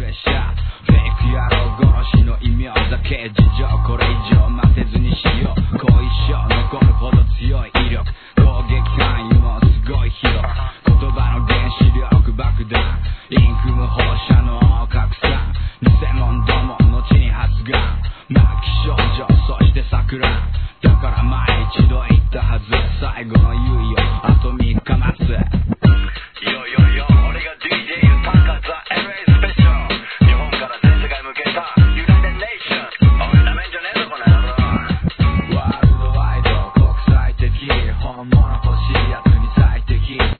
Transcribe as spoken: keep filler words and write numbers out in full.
プレッシャーフェイク野郎殺しの異名酒事情これ以上待てずにしよう後遺症残るほど強い威力攻撃範囲もすごい広言葉の原子力爆弾インフム放射能拡散偽物ども後に発がん末期症状そして桜だから前一度言ったはず最後の猶予あとみっか待つ